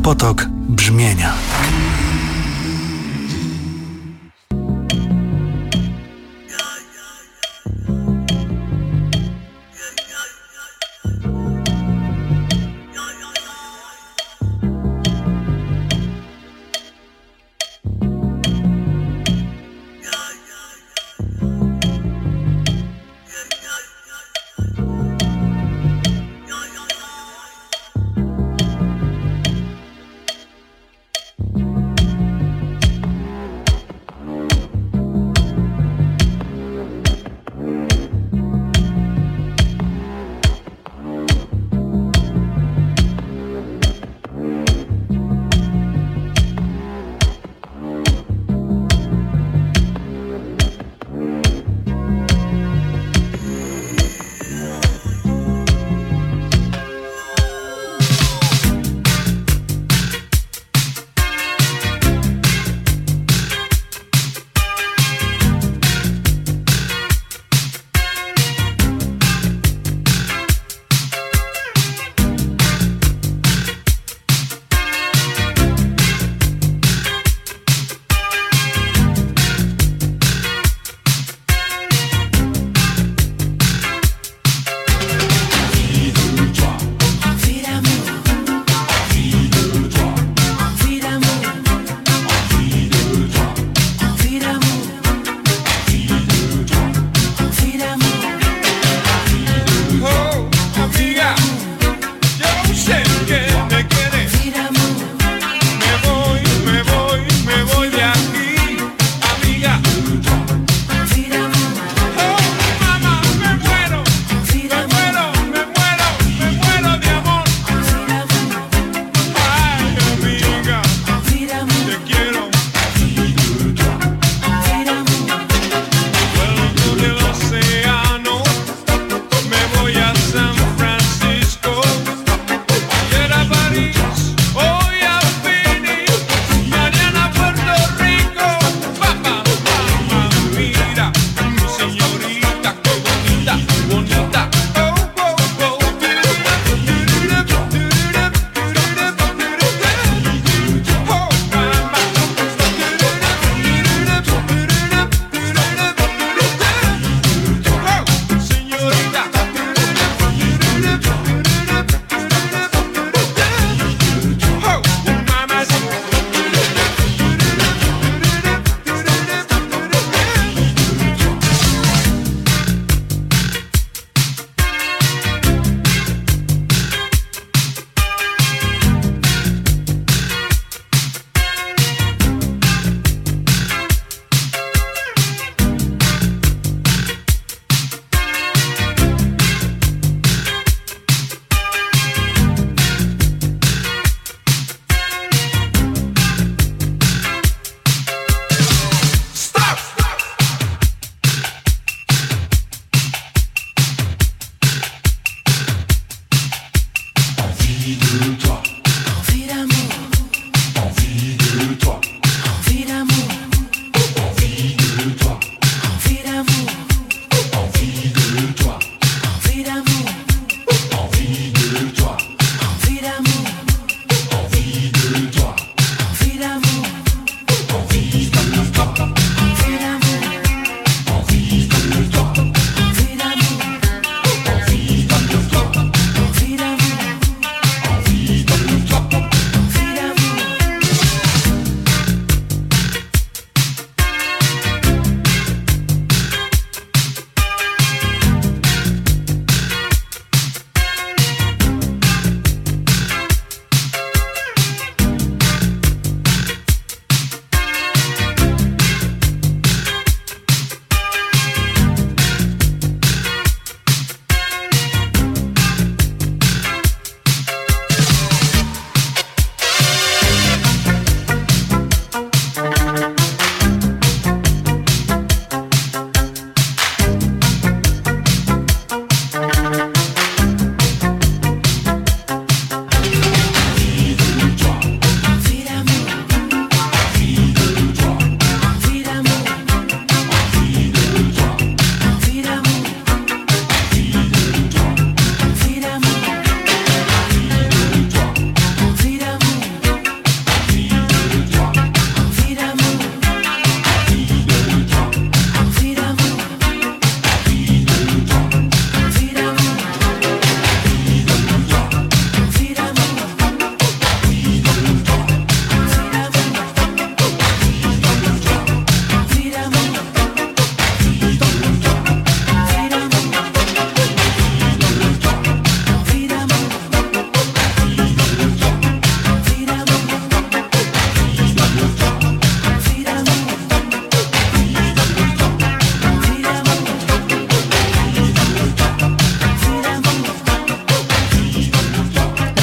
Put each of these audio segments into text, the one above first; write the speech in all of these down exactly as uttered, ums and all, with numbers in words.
Potok brzmienia.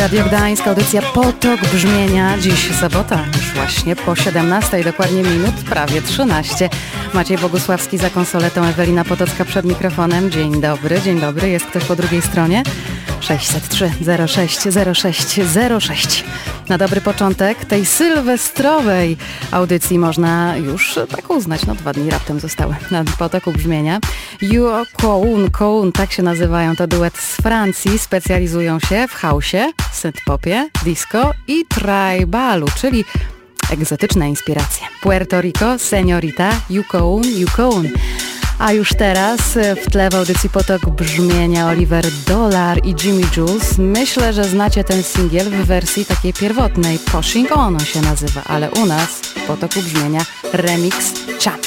Radio Gdańsk, audycja Potok Brzmienia. Dziś sobota, już właśnie po siedemnastej, dokładnie minut, prawie trzynaście. Maciej Bogusławski za konsoletą, Ewelina Potocka przed mikrofonem. Dzień dobry, dzień dobry. Jest ktoś po drugiej stronie? sześćset trzy zero sześć zero sześć zero sześć. Na dobry początek tej sylwestrowej audycji można już tak uznać. No dwa dni raptem zostały na Potoku Brzmienia. Yoko Ono, tak się nazywają, to duet z Francji. Specjalizują się w house'ie, synthpopie, disco i tribalu, czyli egzotyczne inspiracje. Puerto Rico, Señorita, Yoko Ono, Yoko Ono. A już teraz w tle w audycji Potok Brzmienia Oliver Dollar i Jimmy Jules. Myślę, że znacie ten singiel w wersji takiej pierwotnej. Pushing On on się nazywa, ale u nas w Potoku Brzmienia remix Cham.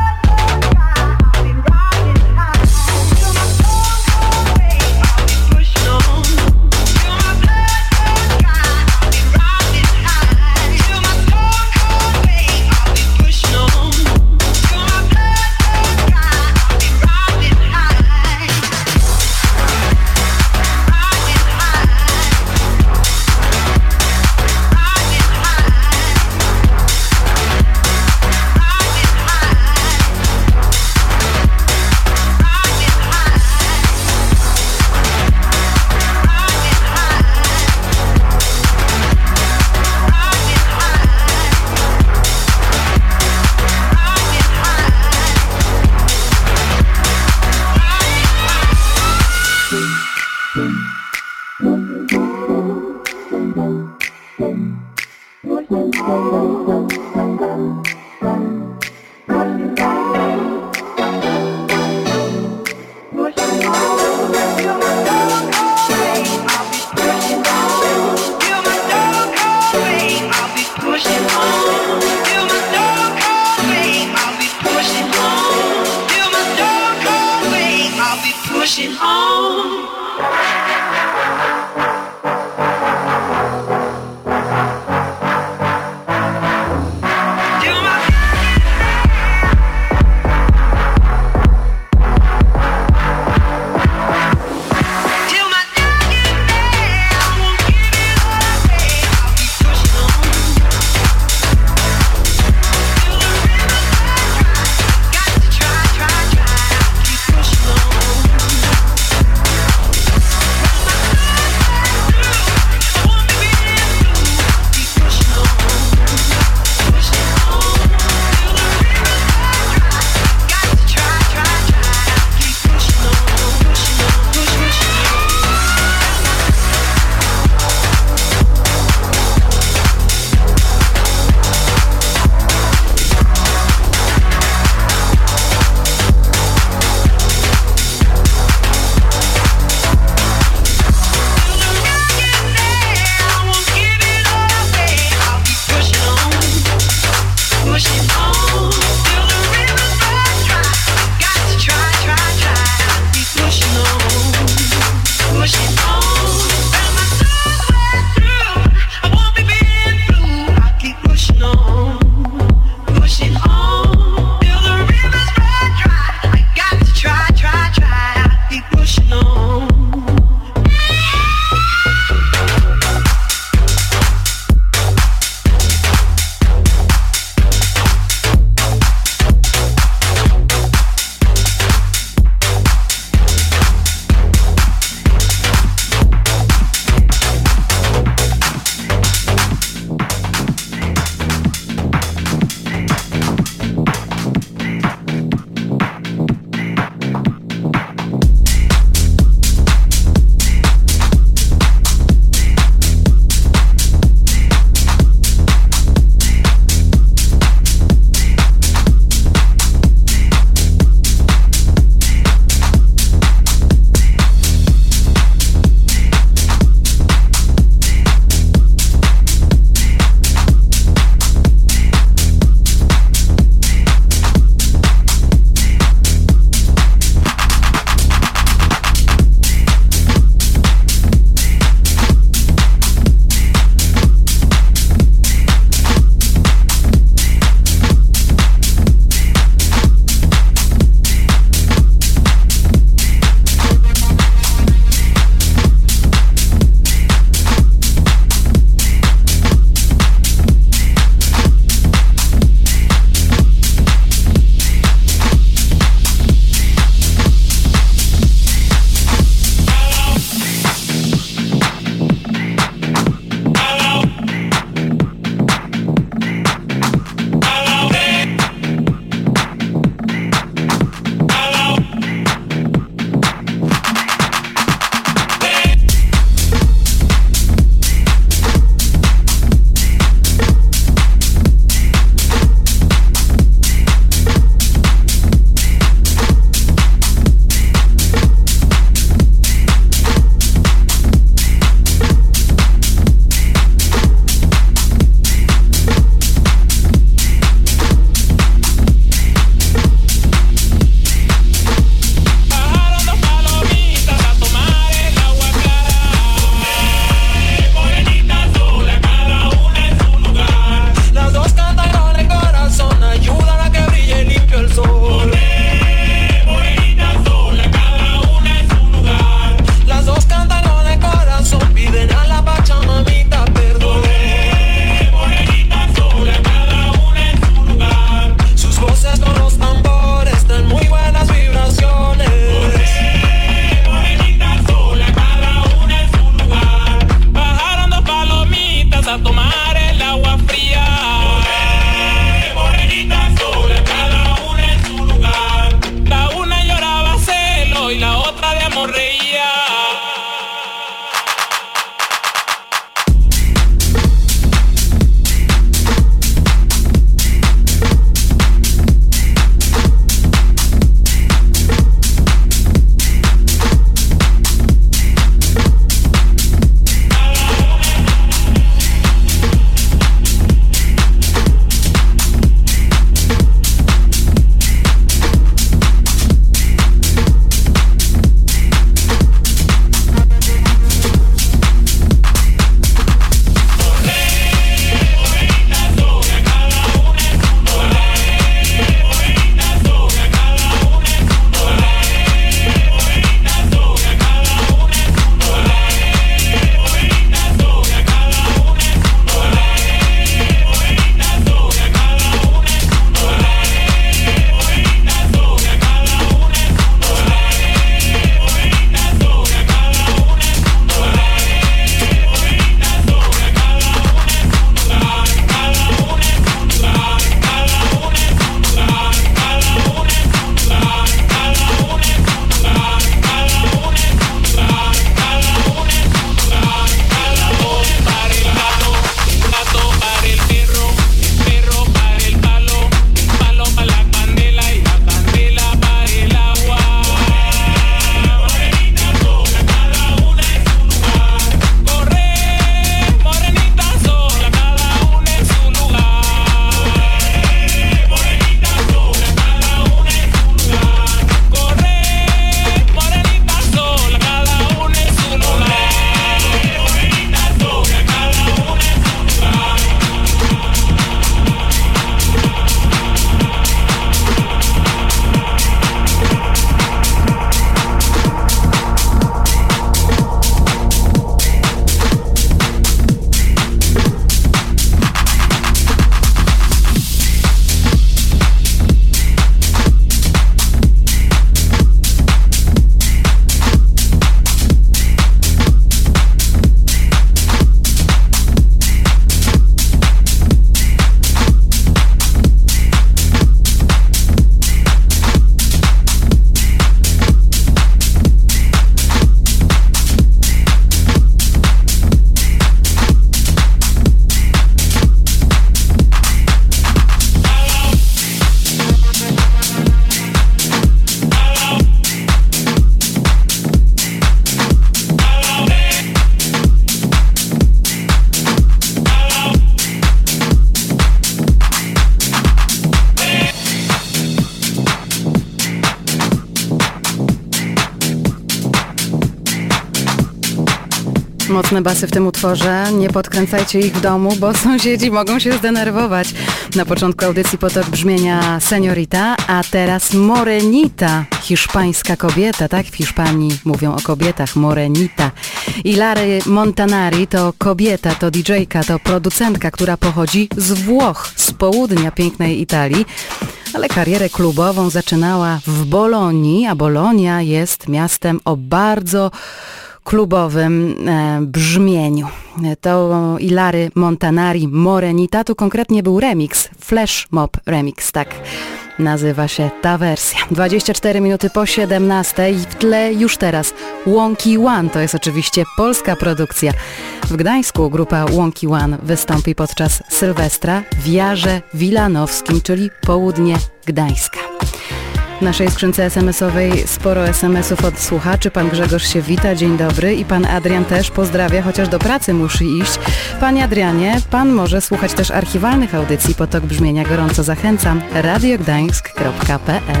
Mocne basy w tym utworze. Nie podkręcajcie ich w domu, bo sąsiedzi mogą się zdenerwować. Na początku audycji potok brzmienia Señorita, a teraz Morenita. Hiszpańska kobieta, tak? W Hiszpanii mówią o kobietach. Morenita. Hilary Montanari to kobieta, to didżejka, to producentka, która pochodzi z Włoch, z południa pięknej Italii. Ale karierę klubową zaczynała w Bolonii, a Bolonia jest miastem o bardzo klubowym e, brzmieniu. To Hilary Montanari, Morenita, tu konkretnie był remix, Flash Mob Remix, tak nazywa się ta wersja. dwadzieścia cztery minuty po siedemnastej i w tle już teraz Wonky One, to jest oczywiście polska produkcja. W Gdańsku grupa Wonky One wystąpi podczas Sylwestra w Jarze Wilanowskim, czyli południe Gdańska. W naszej skrzynce es em esowej sporo es em esów od słuchaczy. Pan Grzegorz się wita, dzień dobry. I pan Adrian też pozdrawia, chociaż do pracy musi iść. Panie Adrianie, pan może słuchać też archiwalnych audycji. Potok brzmienia gorąco zachęcam. radiogdańsk kropka pe el.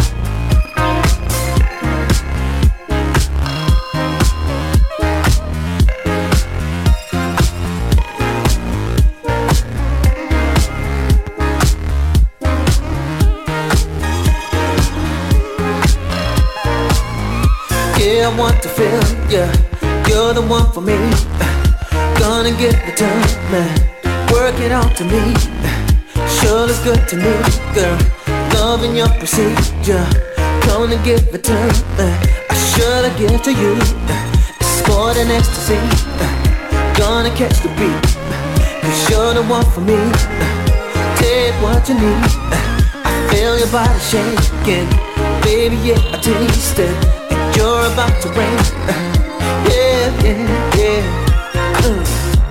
I want to feel, yeah, you're the one for me. Gonna get the time, man, work it out to me. Sure looks good to me, girl, loving your procedure. Gonna give it time, man, I should give to you. It's more than ecstasy, gonna catch the beat. Cause you're the one for me, take what you need. I feel your body shaking, baby, yeah, I taste it. You're about to rain, yeah, yeah, yeah. Uh.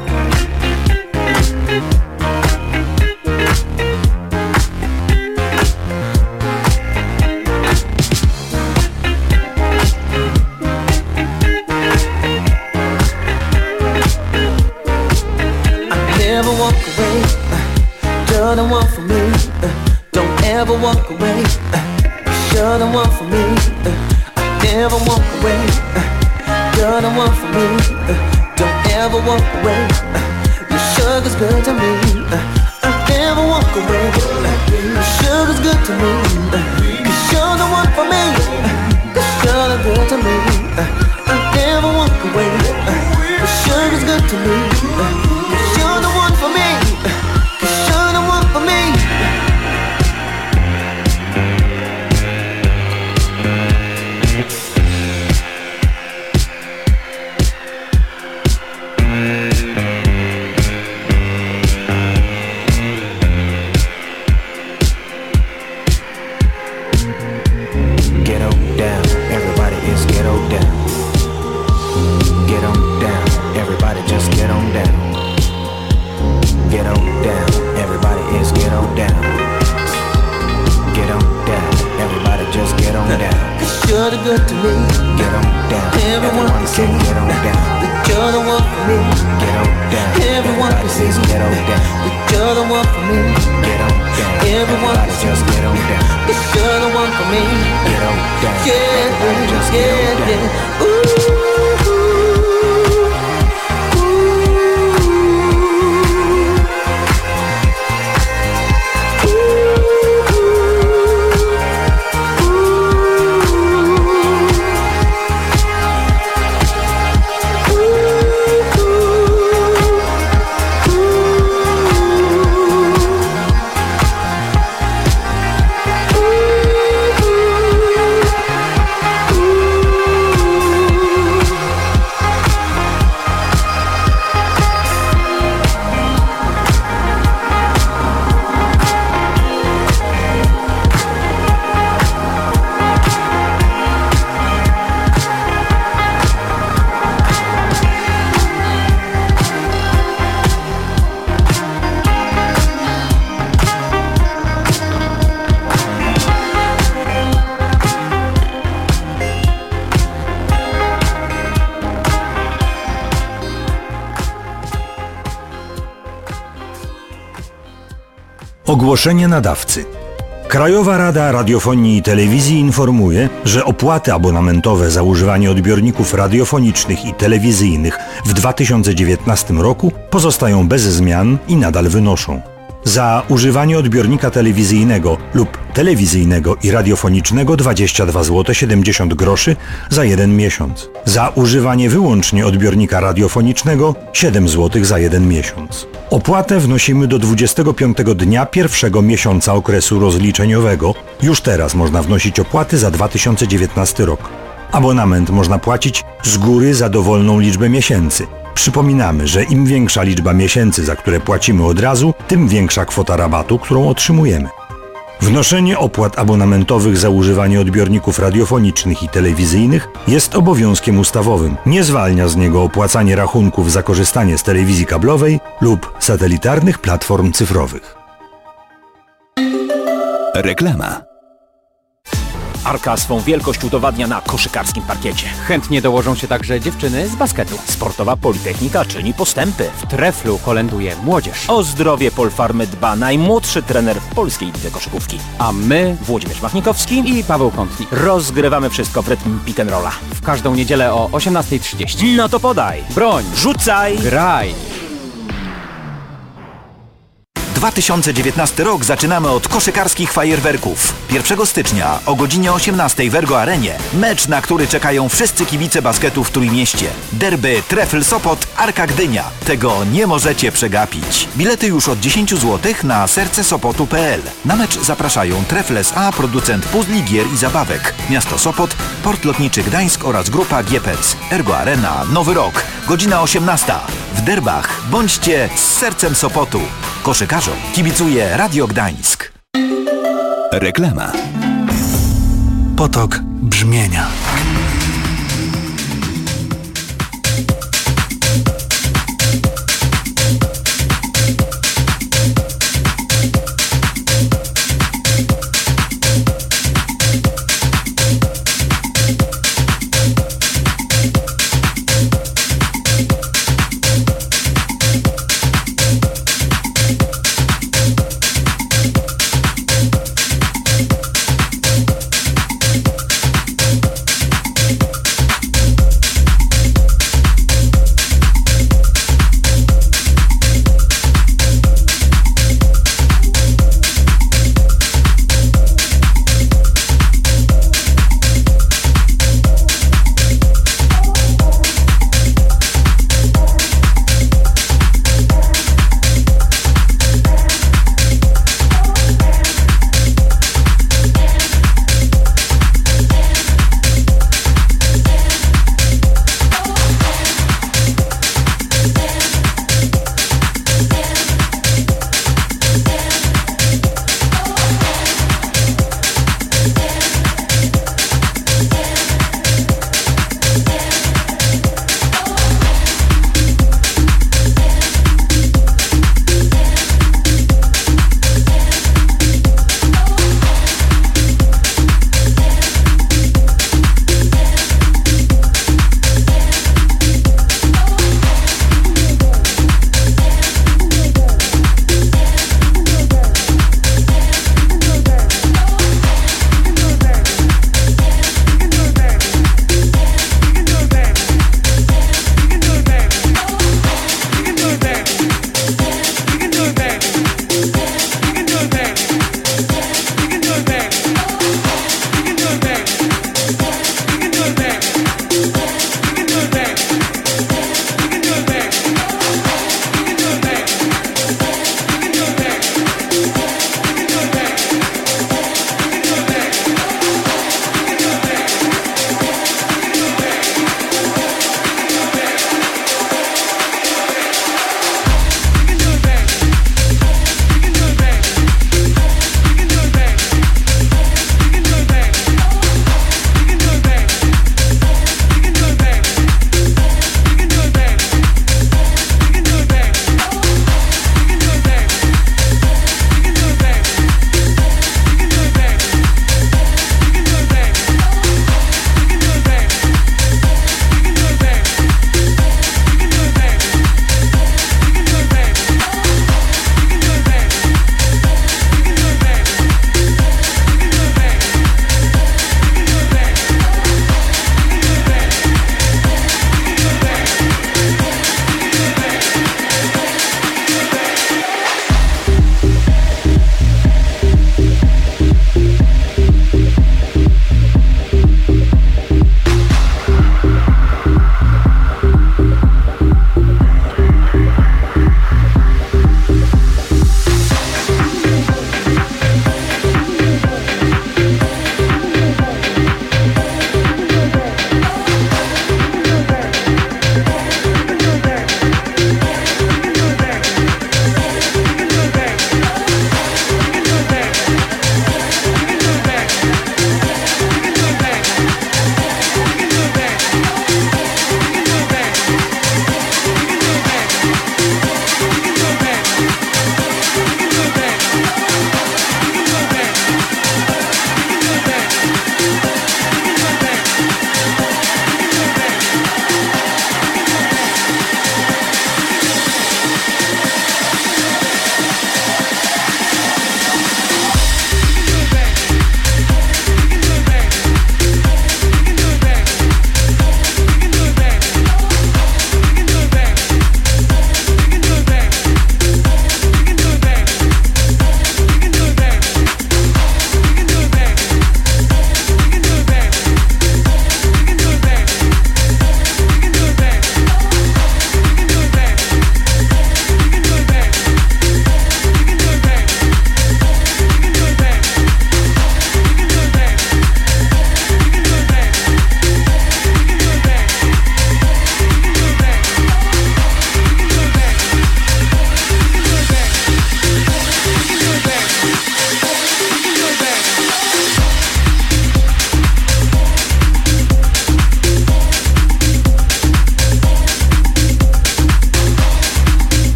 I never walk away, you're the one for me. Don't ever walk away, you're the one for me. Never walk away, uh, you're the one for me, uh, don't ever walk away, uh, your sugar's good to me, uh, I never walk away, uh, your sugar's good to me, uh, cause you're the one for me, uh, cause you're good to me, uh, I never walk away, uh, your sugar's good to me, uh, cause you're the one for me, uh, cause you're the one for me. You're the good to me. Get on down. Everyone can see. Get on down. That you're the one for me. Get on down. Everyone can see. Get on down. That you're the one for me. Get on down. Everyone can just get on down. That you're the one for me. Get on down. Yeah, yeah, yeah, yeah. Ooh. Ogłoszenie nadawcy. Krajowa Rada Radiofonii i Telewizji informuje, że opłaty abonamentowe za używanie odbiorników radiofonicznych i telewizyjnych w dwa tysiące dziewiętnastym roku pozostają bez zmian i nadal wynoszą: za używanie odbiornika telewizyjnego lub telewizyjnego i radiofonicznego dwadzieścia dwa złote siedemdziesiąt groszy za jeden miesiąc. Za używanie wyłącznie odbiornika radiofonicznego siedem złotych za jeden miesiąc. Opłatę wnosimy do dwudziestego piątego dnia pierwszego miesiąca okresu rozliczeniowego. Już teraz można wnosić opłaty za dwa tysiące dziewiętnasty rok. Abonament można płacić z góry za dowolną liczbę miesięcy. Przypominamy, że im większa liczba miesięcy, za które płacimy od razu, tym większa kwota rabatu, którą otrzymujemy. Wnoszenie opłat abonamentowych za używanie odbiorników radiofonicznych i telewizyjnych jest obowiązkiem ustawowym. Nie zwalnia z niego opłacanie rachunków za korzystanie z telewizji kablowej lub satelitarnych platform cyfrowych. Reklama. Arka swą wielkość udowadnia na koszykarskim parkiecie. Chętnie dołożą się także dziewczyny z basketu. Sportowa Politechnika czyni postępy. W Treflu kolęduje młodzież. O zdrowie Polfarmy dba najmłodszy trener w polskiej lidze koszykówki. A my, Włodzimierz Machnikowski i Paweł Kątnik, rozgrywamy wszystko w rytm pick and rolla. W każdą niedzielę o osiemnastej trzydzieści. No to podaj. Broń. Rzucaj. Graj. dwa tysiące dziewiętnasty rok zaczynamy od koszykarskich fajerwerków. pierwszego stycznia o godzinie osiemnastej w Ergo Arenie mecz, na który czekają wszyscy kibice basketu w Trójmieście. Derby Trefl Sopot, Arka Gdynia. Tego nie możecie przegapić. Bilety już od dziesięć złotych na serce sopotu kropka p l. Na mecz zapraszają Trefl S A, producent puzli, gier i zabawek. Miasto Sopot, Port Lotniczy Gdańsk oraz grupa G P E C. Ergo Arena, Nowy Rok, godzina osiemnasta. W derbach bądźcie z sercem Sopotu. Koszykarzom kibicuje Radio Gdańsk. Reklama. Potok brzmienia.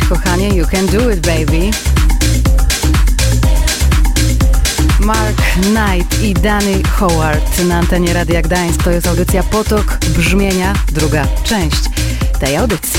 kochanie, You Can Do It, Baby. Mark Knight i Danny Howard na antenie Radia Gdańsk. To jest audycja Potok Brzmienia, druga część tej audycji.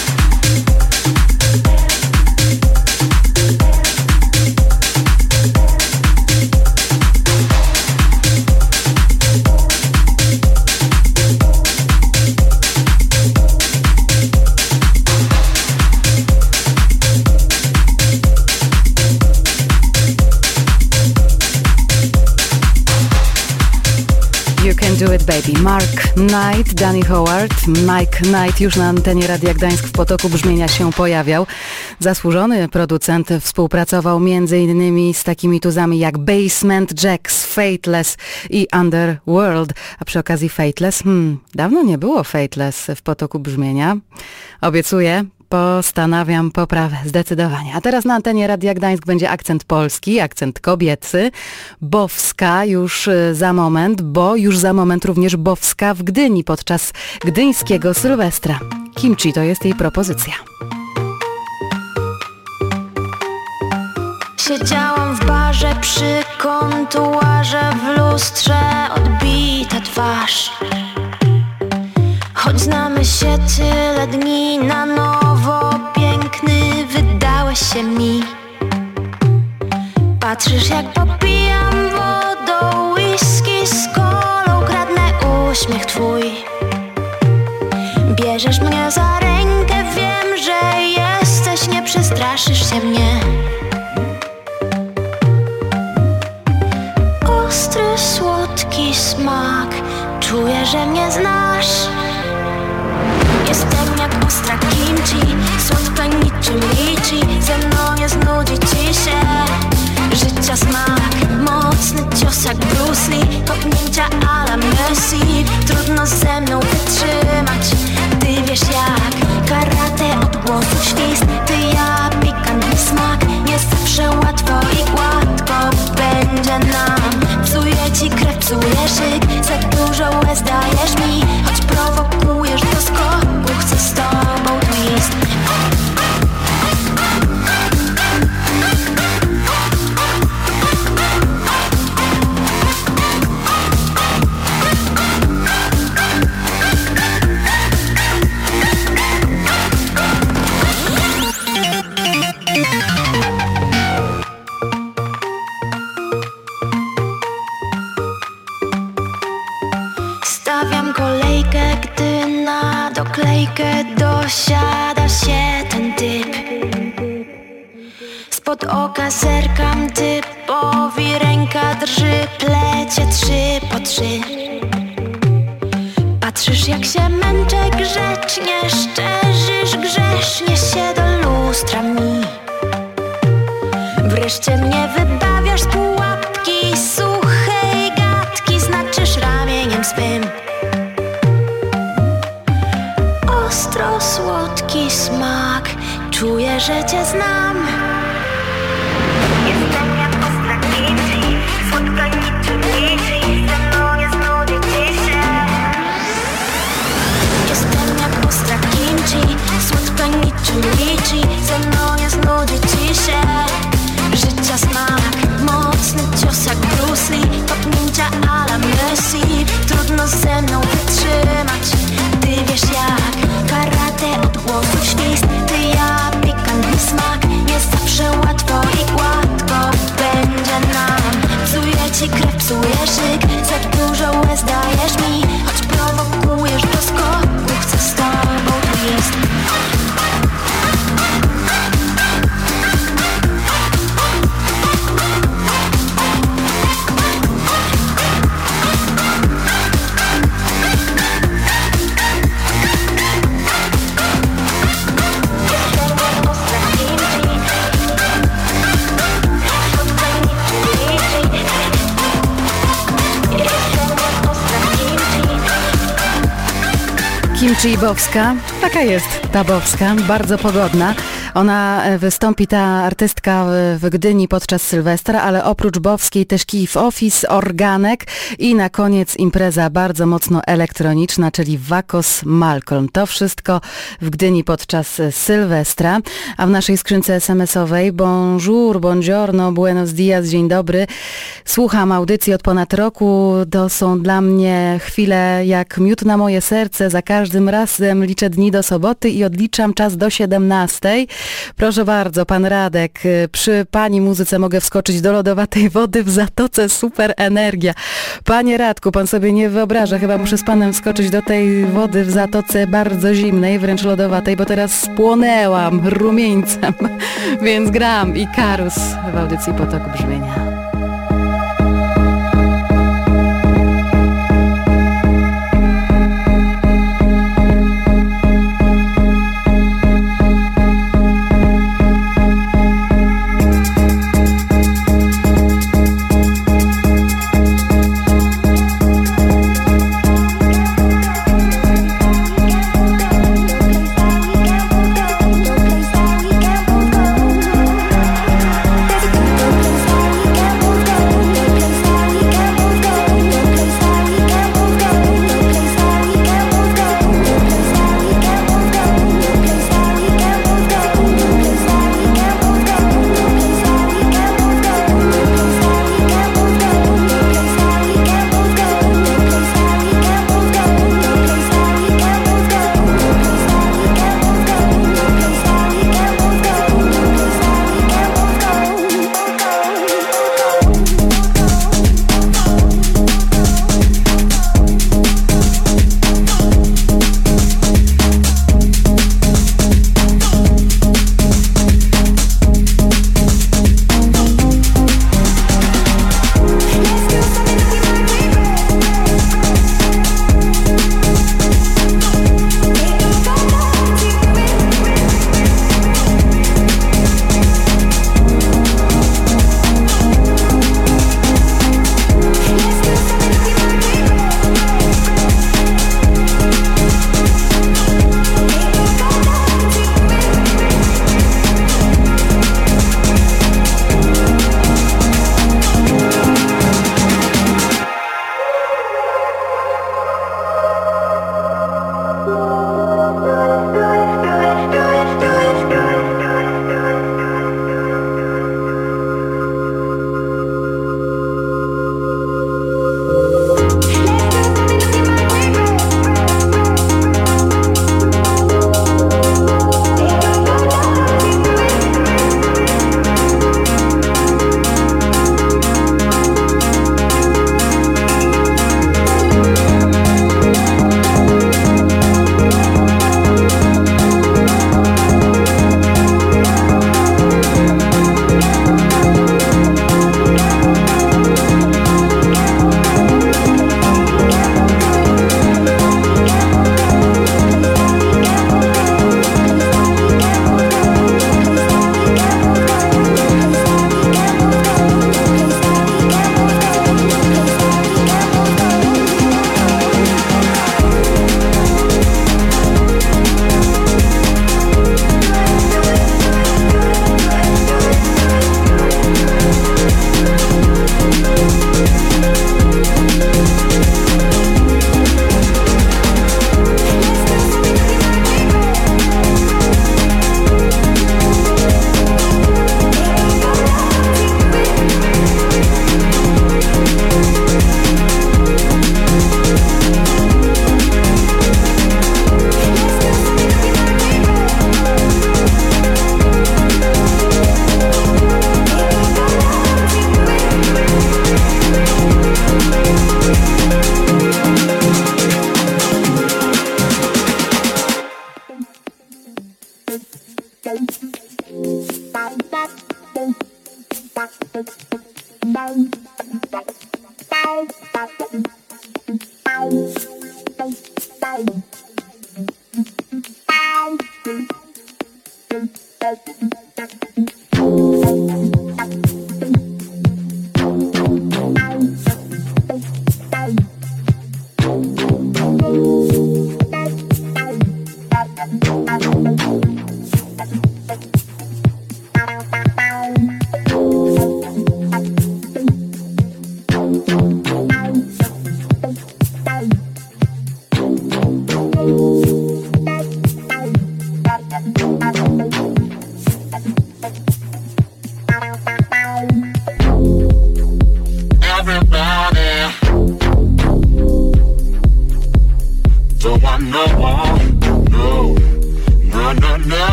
You Can Do It, Baby. Mark Knight, Danny Howard, Mike Knight już na antenie Radia Gdańsk w Potoku Brzmienia się pojawiał. Zasłużony producent współpracował między innymi z takimi tuzami jak Basement Jaxx, Fateless i Underworld. A przy okazji Fateless, hmm, dawno nie było Fateless w Potoku Brzmienia. Obiecuję, postanawiam poprawę, zdecydowanie. A teraz na antenie Radia Gdańsk będzie akcent polski, akcent kobiecy. Bowska już za moment, bo już za moment również Bowska w Gdyni podczas gdyńskiego Sylwestra. Kimchi to jest jej propozycja. Siedziałam w barze przy kontuarze, w lustrze odbita twarz. Choć znamy się tyle dni, na nowo piękny wydałeś się mi. Patrzysz jak popijam wodą whisky z kolą, kradnę uśmiech twój. Bierzesz mnie za rękę, wiem, że jesteś, nie przestraszysz się mnie. Ostry, słodki smak, czuję, że mnie znasz. Jestem jak ostra kimchi, słodka niczym liczy. Ze mną nie znudzi ci się życia smak. Mocny cios jak Bruce Lee, kopnięcia a la Messi. Trudno ze mną wytrzymać, ty wiesz jak. Karate od głosu świst, ty ja pikantny smak. Nie zawsze łatwo i gładko będzie nam. Psuję ci krew, psuję szyk, za dużo łez dajesz mi. Choć prowokujesz do skoku, chcę z tobą twist. Stawiam kolejkę, gdy na doklejkę dosiada się ten typ. Spod oka zerkam, typowi ręka drży, plecie trzy po trzy. Patrzysz jak się męczę grzecznie, szczerzysz grzesznie się do lustra mi. Wreszcie mnie wybawiasz z pułapki suchej gadki, znaczysz ramieniem swym. Ostro słodki smak, czuję, że cię znam. Jestem jak ostra kimchi, słodka niczym liczy. Ze mną nie znudzi ci się. Jestem jak ostra kimchi, słodka niczym liczy. Ze mną nie znudzi ci się życia smak. Mocny cios jak Bruce Lee, kopnięcia a la Messi. Trudno ze mną wytrzymać, ty wiesz jak. Karate od głosu świst, ty ja pikantny smak. Nie zawsze łatwo i gładko będzie nam. Psuję ci krew, psuję szyk, za dużo łez dajesz mi. Choć prowokujesz do skoku, chcę z tobą twist. Kimchi i Bowska, taka jest ta Bowska, bardzo pogodna. Ona wystąpi, ta artystka w Gdyni podczas Sylwestra, ale oprócz Bowskiej też Kiev Office, Organek i na koniec impreza bardzo mocno elektroniczna, czyli Wakos Malcolm. To wszystko w Gdyni podczas Sylwestra. A w naszej skrzynce es em esowej bonjour, buongiorno, buenos dias, dzień dobry. Słucham audycji od ponad roku. To są dla mnie chwile jak miód na moje serce. Za każdym razem liczę dni do soboty i odliczam czas do siedemnastej. Proszę bardzo, pan Radek, przy pani muzyce mogę wskoczyć do lodowatej wody w Zatoce, super energia. Panie Radku, pan sobie nie wyobraża, chyba muszę z panem wskoczyć do tej wody w Zatoce bardzo zimnej, wręcz lodowatej, bo teraz spłonęłam rumieńcem, więc gram i Karus w audycji Potok Brzmienia.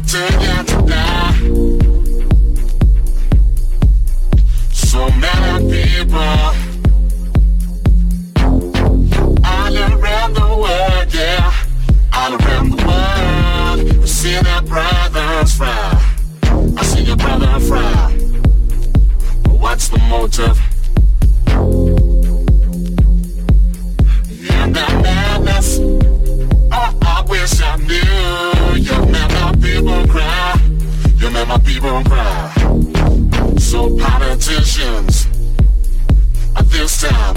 too young to die. So many people all around the world, yeah, all around the world. We see their brothers fry. I see your brother fry. What's the motive? In that madness, oh, I wish I knew. You made my people cry. You made my people cry. So politicians, at this time,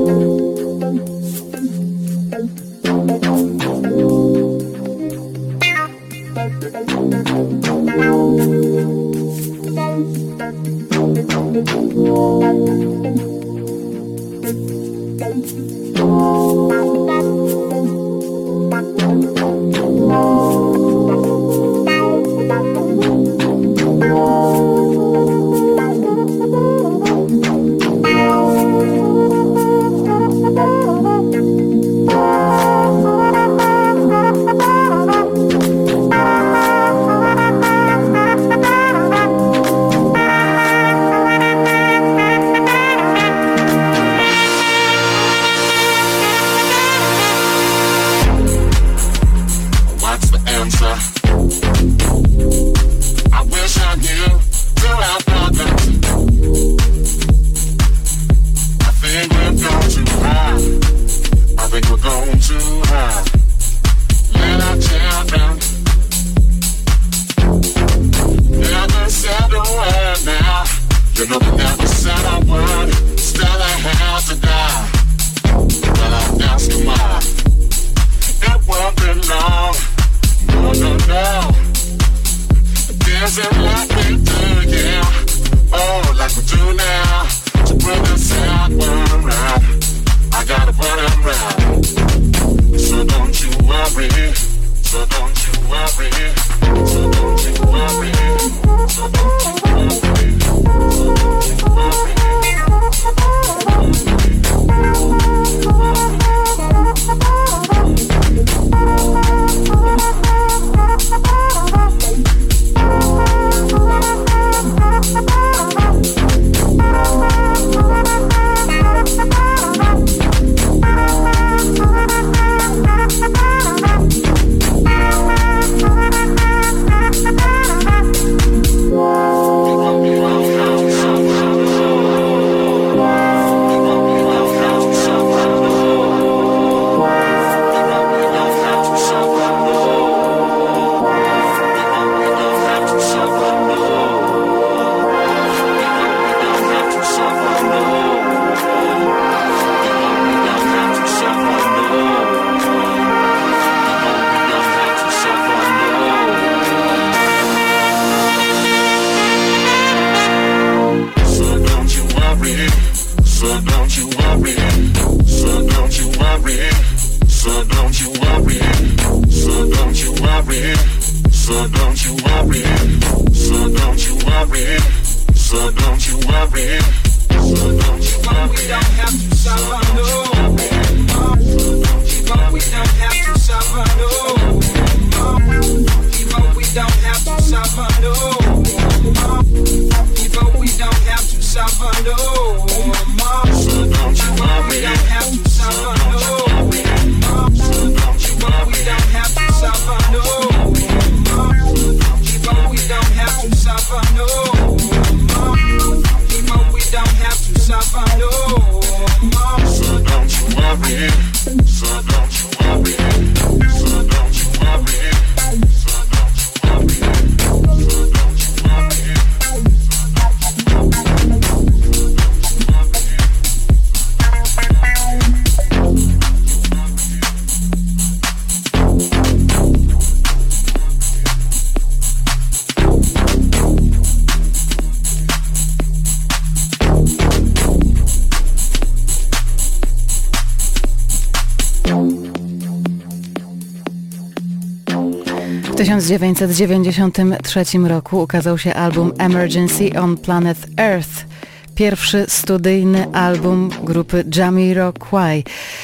W tysiąc dziewięćset dziewięćdziesiątym trzecim roku ukazał się album Emergency on Planet Earth, pierwszy studyjny album grupy Jamiroquai.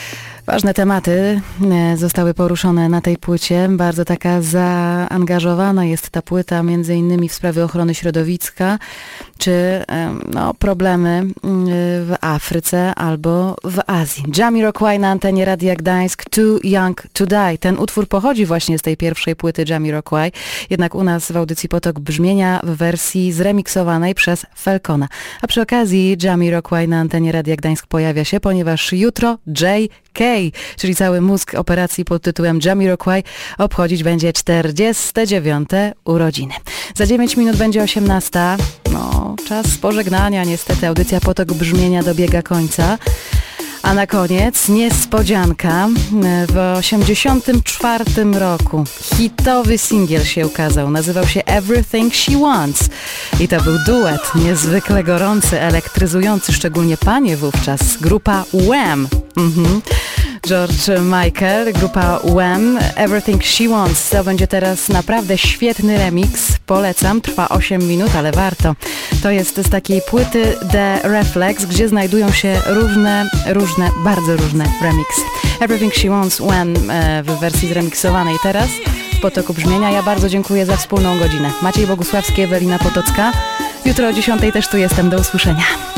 Ważne tematy zostały poruszone na tej płycie. Bardzo taka zaangażowana jest ta płyta, między innymi w sprawy ochrony środowiska, czy no, problemy w Afryce albo w Azji. Jamiroquai na antenie Radia Gdańsk, Too Young to Die. Ten utwór pochodzi właśnie z tej pierwszej płyty Jamiroquai, jednak u nas w audycji Potok Brzmienia w wersji zremiksowanej przez Falcona. A przy okazji Jamiroquai na antenie Radia Gdańsk pojawia się, ponieważ jutro J K, czyli cały mózg operacji pod tytułem Jamiroquai, obchodzić będzie czterdzieste dziewiąte urodziny. Za dziewięć minut będzie osiemnasta. No, czas pożegnania. Niestety audycja Potok Brzmienia dobiega końca. A na koniec niespodzianka. W osiemdziesiątym czwartym roku hitowy singiel się ukazał. Nazywał się Everything She Wants. I to był duet niezwykle gorący, elektryzujący, szczególnie panie wówczas. Grupa Wham. Mhm. George Michael, grupa Wham, Everything She Wants. To będzie teraz naprawdę świetny remix. Polecam, trwa osiem minut, ale warto. To jest z takiej płyty The Reflex, gdzie znajdują się różne, różne, bardzo różne remixy. Everything She Wants, Wham w wersji zremiksowanej teraz w Potoku Brzmienia. Ja bardzo dziękuję za wspólną godzinę. Maciej Bogusławski, Ewelina Potocka. Jutro o dziesiątej też tu jestem. Do usłyszenia.